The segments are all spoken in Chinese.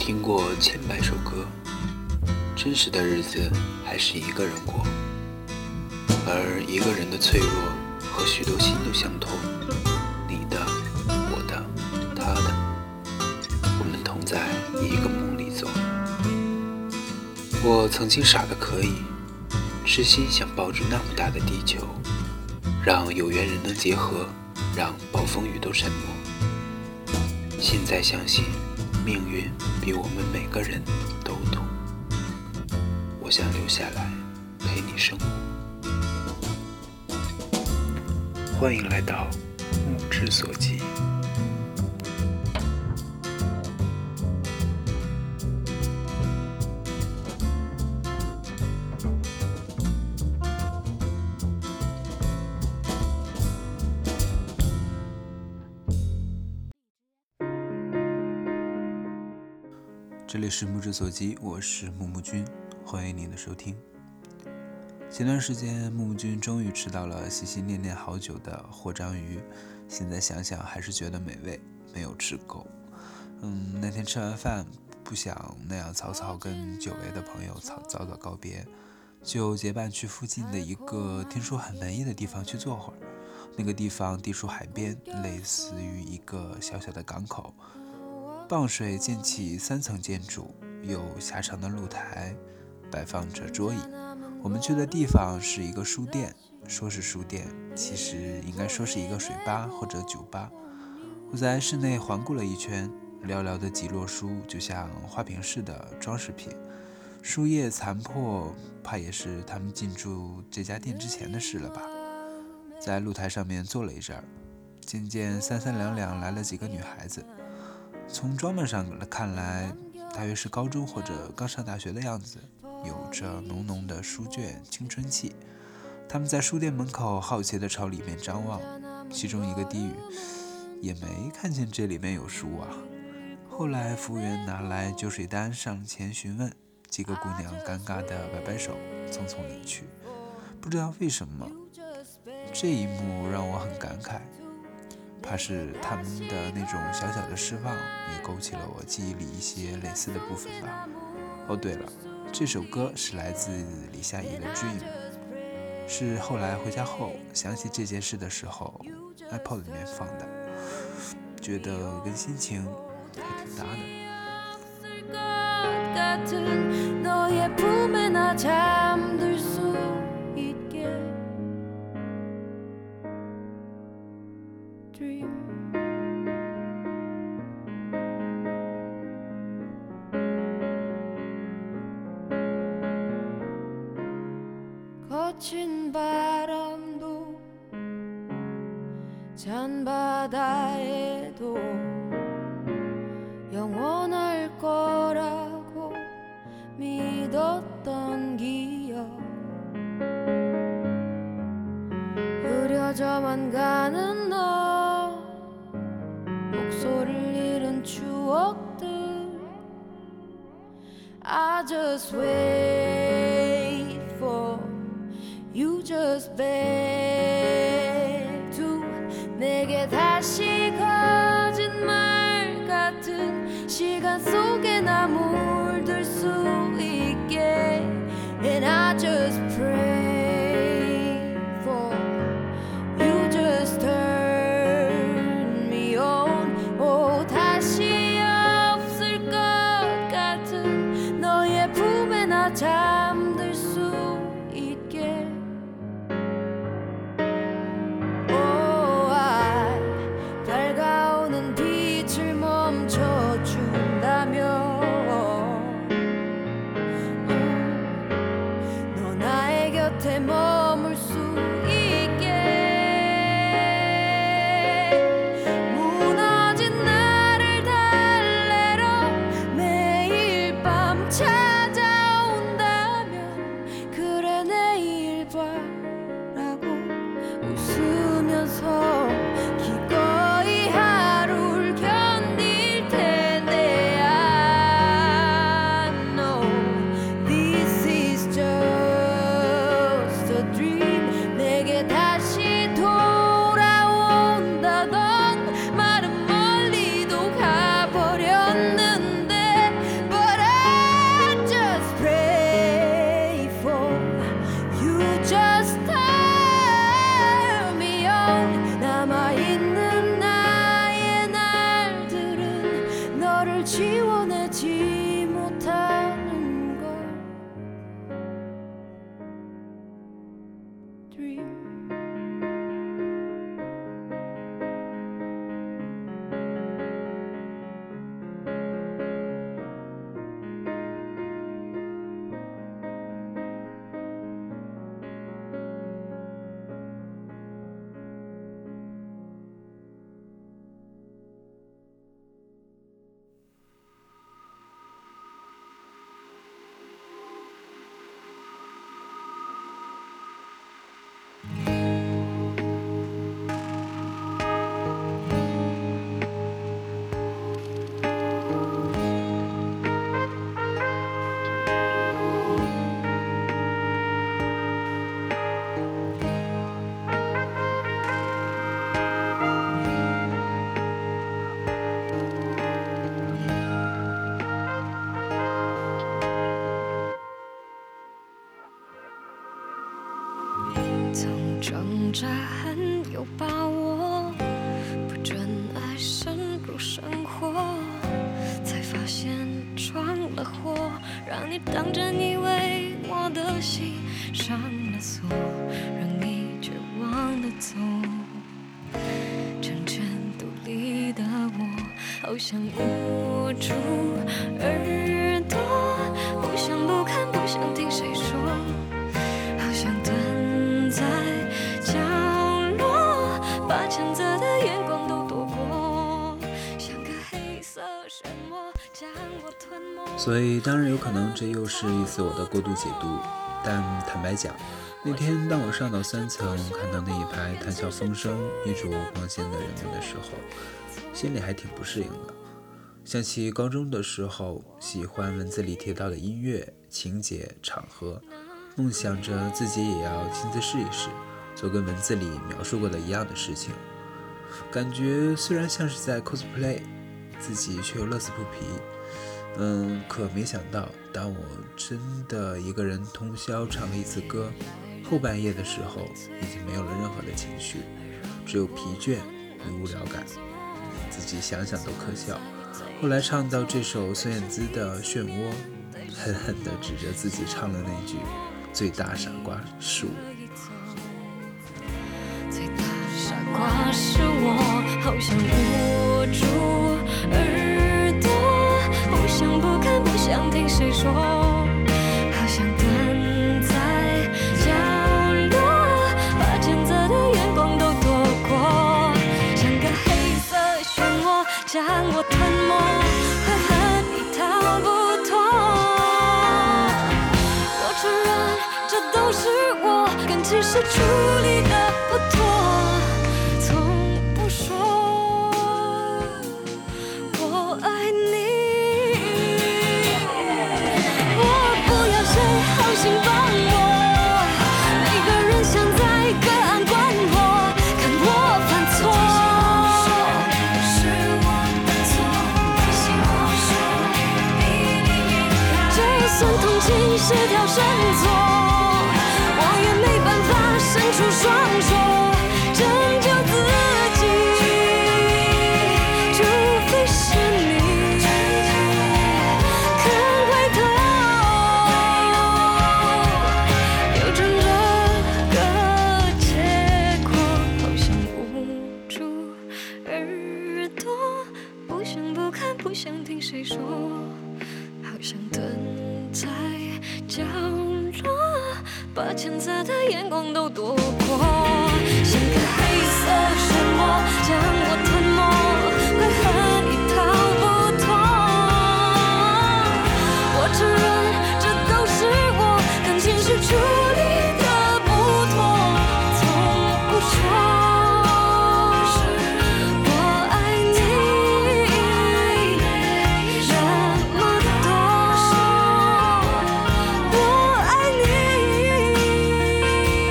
听过千百首歌，真实的日子还是一个人过，而一个人的脆弱和许多心都相通，你的、我的、他的，我们同在一个梦里走。我曾经傻得可以，痴心想抱住那么大的地球，让有缘人能结合，让暴风雨都沉默。现在相信命运比我们每个人都懂，我想留下来陪你生活。欢迎来到目之所及。这里是目之所及，我是木木君，欢迎您的收听。前段时间木木君终于吃到了心心念念好久的活章鱼，现在想想还是觉得美味，没有吃够。那天吃完饭不想那样草草跟久违的朋友早早告别，就结伴去附近的一个听说很文艺的地方去坐会儿。那个地方地处海边，类似于一个小小的港口，傍水建起3层建筑，有狭长的露台，摆放着桌椅。我们去的地方是一个书店，说是书店，其实应该说是一个水吧或者酒吧。我在室内环顾了一圈，寥寥的几摞书就像花瓶似的装饰品，书页残破，怕也是他们进驻这家店之前的事了吧。在露台上面坐了一阵儿，渐渐三三两两来了几个女孩子，从装扮上看来，大约是高中或者刚上大学的样子，有着浓浓的书卷青春气。他们在书店门口好奇地朝里面张望，其中一个低语：也没看见这里面有书啊。后来服务员拿来酒水单上前询问，几个姑娘尴尬地摆摆手，匆匆离去。不知道为什么，这一幕让我很感慨，怕是他们的那种小小的失望也勾起了我记忆里一些类似的部分吧。哦对了，这首歌是来自李夏怡的 Dream， 是后来回家后想起这件事的时候 iPod 里面放的，觉得跟心情还挺搭的。 거친 바람도 찬 바다에도 영원할 거라고 믿었던 기억, 흐려져만 가는 너 목소리를 잃은 추억들. I just wait for you, just beg to 내게 다시 거짓말 같은 시간 속에 나 물들 수 있게. And I just pray for you, just turn me on. 오, 다시 없을 것 같은 너의 품에 나 잠들 수 있게. 当真以为我的心上了锁，让你绝望的走。成全独立的我，好想捂住耳朵，不想不看，不想听谁说，好想蹲在角落，把谴责的眼光都躲过，像个黑色漩涡将我吞没。 所以当然有可能这又是一次我的过度解读，但坦白讲，那天当我上到3层，看到那一排谈笑风生、衣着光鲜的人们的时候，心里还挺不适应的。想起高中的时候，喜欢文字里提到的音乐、情节、场合，梦想着自己也要亲自试一试，做跟文字里描述过的一样的事情。感觉虽然像是在 cosplay， 自己却又乐此不疲。可没想到，当我真的一个人通宵唱了一次歌，后半夜的时候，已经没有了任何的情绪，只有疲倦与无聊感，自己想想都可笑。后来唱到这首孙燕姿的《漩涡》，狠狠地指着自己唱了那句“最大傻瓜是我”。 最大傻瓜是我，好想捂住耳朵，不想不看，不想听谁说，好想蹲在角落，把谴责的眼光都躲过，像个黑色漩涡将我吞没，狠狠你逃不脱。我承认这都是我跟其实处理的不妥，从不说我爱你。我不要谁好心帮我，每个人想在个案管我，看我犯错，是我的错，希望说比你严格，就算同情是条绳索，我也没办法伸出双手拯救自己，除非是你肯回头，有着这个结果，好想捂住耳朵，不想不看，不想听谁说，好想蹲在角落，把谴责的眼光都躲过，像个黑色漩涡将我吞没，为何你逃不脱？我承认这都是我跟情绪处理的不妥，从不说我爱你那么多，我爱你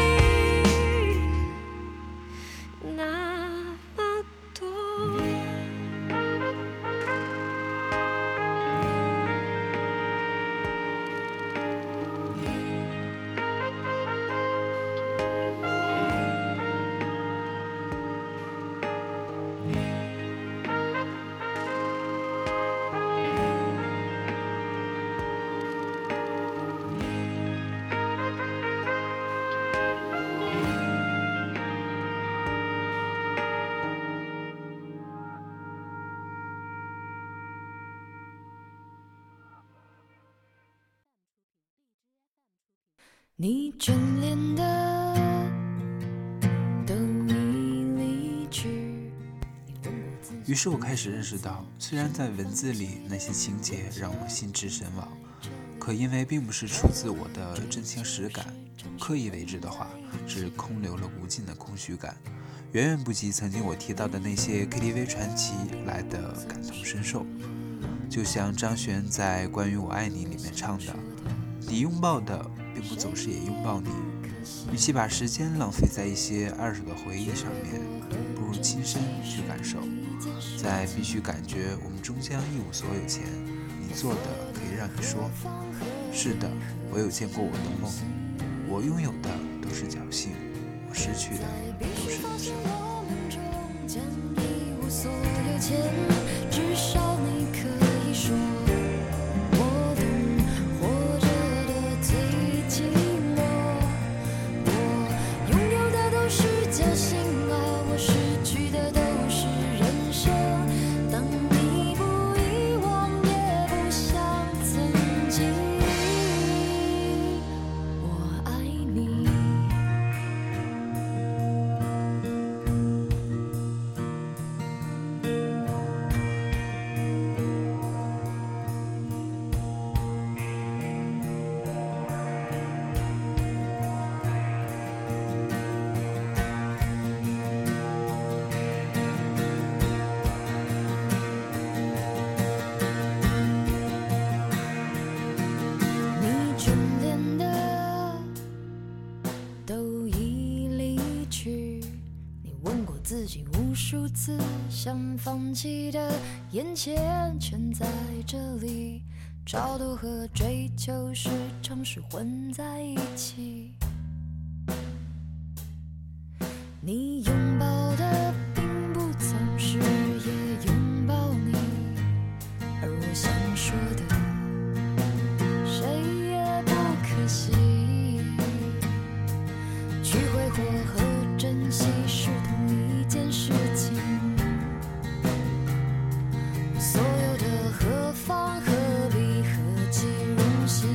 那么多。你眷恋的都已离去。 于是我开始认识到，虽然在文字里那些情节让我心驰神往，可因为并不是出自我的真情实感，刻意为之的话，只空留了无尽的空虚感，远远不及曾经我提到的那些 KTV 传奇来的感同身受。就像张悬在《关于我爱你》里面唱的，你拥抱的并不总是也拥抱你，与其把时间浪费在一些二手的回忆上面，不如亲身去感受。在必须感觉我们终将一无所有前，你做的可以让你说，是的，我有见过我的梦，我拥有的都是侥幸，我失去的都是人生。 至少你可以说我懂，或者数次想放弃的，眼前全在这里，超度和追求时常是混在一起。你拥抱的并不总是也拥抱你，而我想说的谁也不可惜。去挥霍和珍惜是同一件事情，所有的何方何必何其荣幸，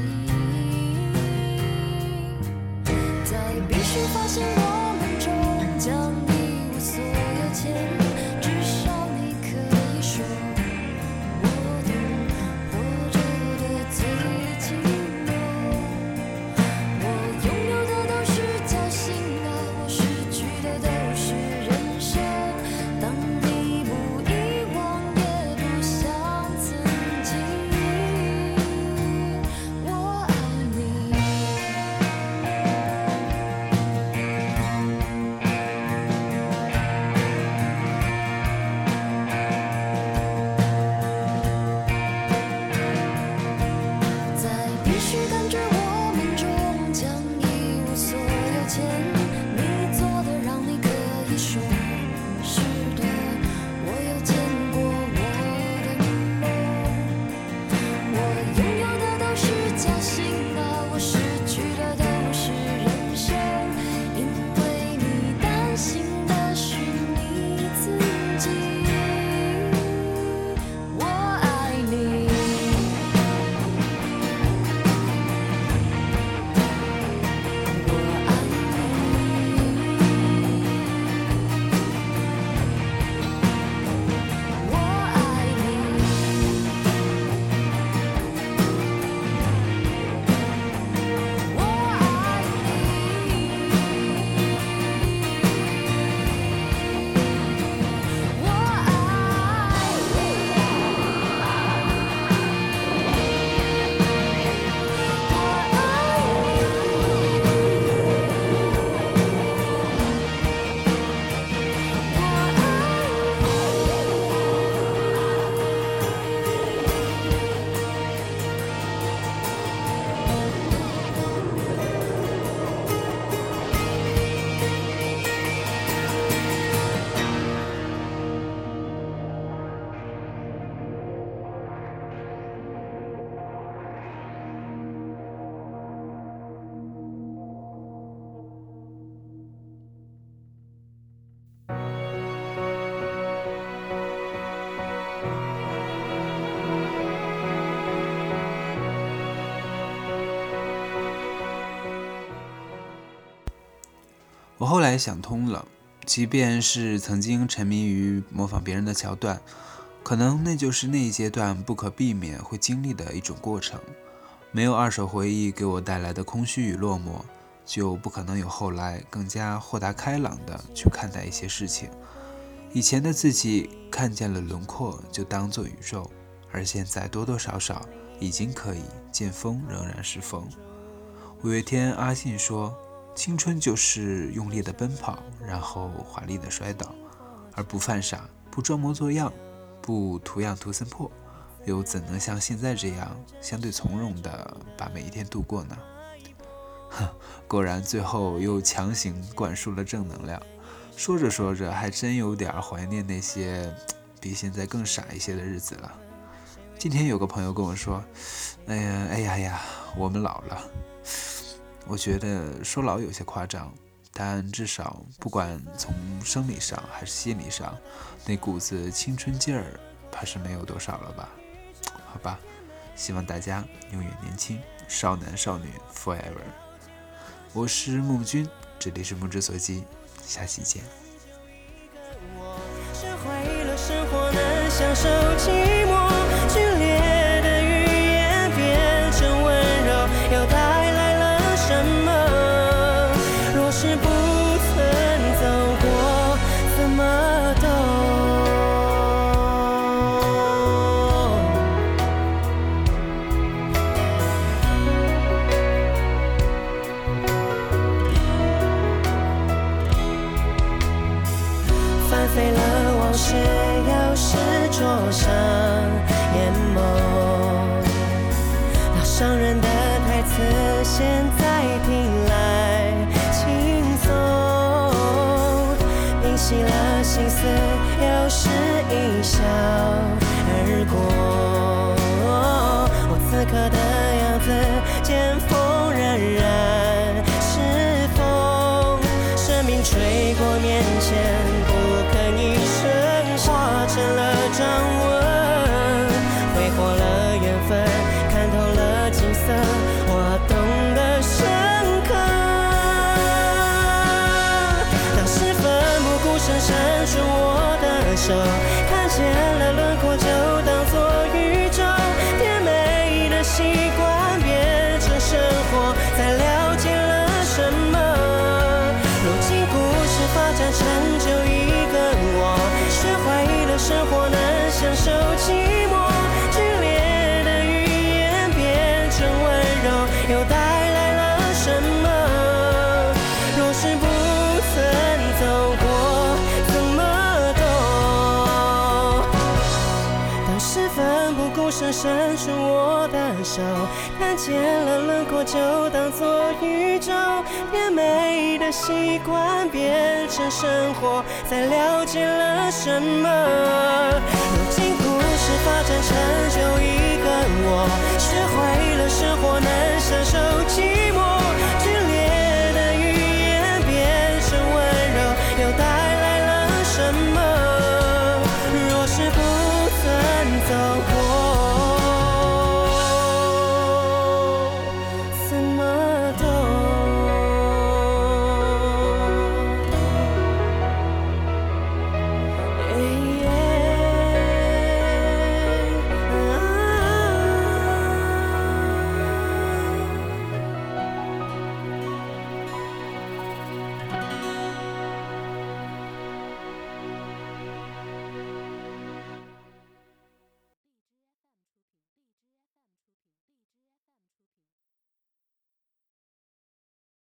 在必须发现我们终将一无所有前，至少你可以说我懂活着的最寂寞。我拥有的都是侥幸啊，我失去的都是人生。当你不遗忘也不像曾经，我爱你。在必须感觉我们终将一无所有前，你做的让你可以说是的，我有见过我的梦。我拥有的都是侥幸啊，我失去的都是人生，因为你担心的是你自己。我爱你。我爱你，我爱你，我我后来想通了，即便是曾经沉迷于模仿别人的桥段，可能那就是那一阶段不可避免会经历的一种过程。没有二手回忆给我带来的空虚与落寞，就不可能有后来更加豁达开朗的去看待一些事情。以前的自己看见了轮廓就当作宇宙，而现在多多少少已经可以见风仍然是风。五月天阿信说，青春就是用力的奔跑，然后华丽的摔倒，而不犯傻，不装模作样，不图样图森破，又怎能像现在这样相对从容的把每一天度过呢？果然最后又强行灌输了正能量，说着说着还真有点怀念那些比现在更傻一些的日子了。今天有个朋友跟我说，哎呀，我们老了。我觉得说老有些夸张，但至少不管从生理上还是心理上，那股子青春劲儿怕是没有多少了吧。好吧，希望大家永远年轻，少男少女 forever。 我是木木君，这里是目之所及，下期见。 学会了生活能享受寂寞，剧烈的语言变成温柔，又带来了什么？若是不曾走过，怎么懂？翻飞了上眼眸。老伤人的台词，现在听来轻松，平息了心思，有时一笑而过。我此刻的样子，见风冉冉是风，生命吹过面前，不吭一声，化成了掌纹，挥霍了缘分，看透了景色，我懂得深刻。当时奋不顾身伸出我的手，看见了轮廓就当作宇宙，甜美的习惯变成生活，才了解了什么。如今故事发展成就一个我，学会了生活能享受寂寞，剧烈的语言变成温柔，又带来了什么？若是不曾走过，怎么懂？当时奋不顾身伸出我的手，看见了轮廓就当作宇宙，甜美的习惯变成生活，才了解了什么。如